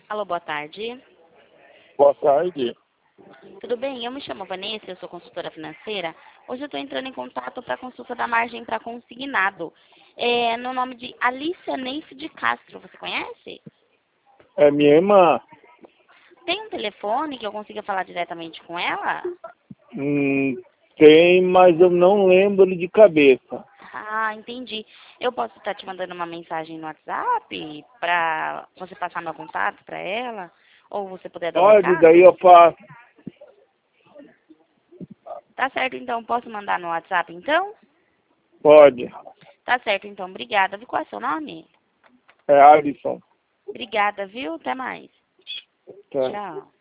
Alô, boa tarde. Boa tarde. Tudo bem? Eu me chamo Vanessa, eu sou consultora financeira. Hoje eu estou entrando em contato para consulta da margem para consignado. No nome de Alicia Neif de Castro. Você conhece? É minha irmã. Tem um telefone que eu consiga falar diretamente com ela? Tem, mas eu não lembro de cabeça. Ah, entendi. Eu posso estar te mandando uma mensagem no WhatsApp para você passar meu contato para ela? Ou você puder dar um Pode, daí recado? eu faço. Tá certo, então. Posso mandar no WhatsApp, então? Pode. Tá certo, então. Obrigada. Qual é o seu nome? É Alisson. Obrigada, viu? Até mais. Tá. Tchau.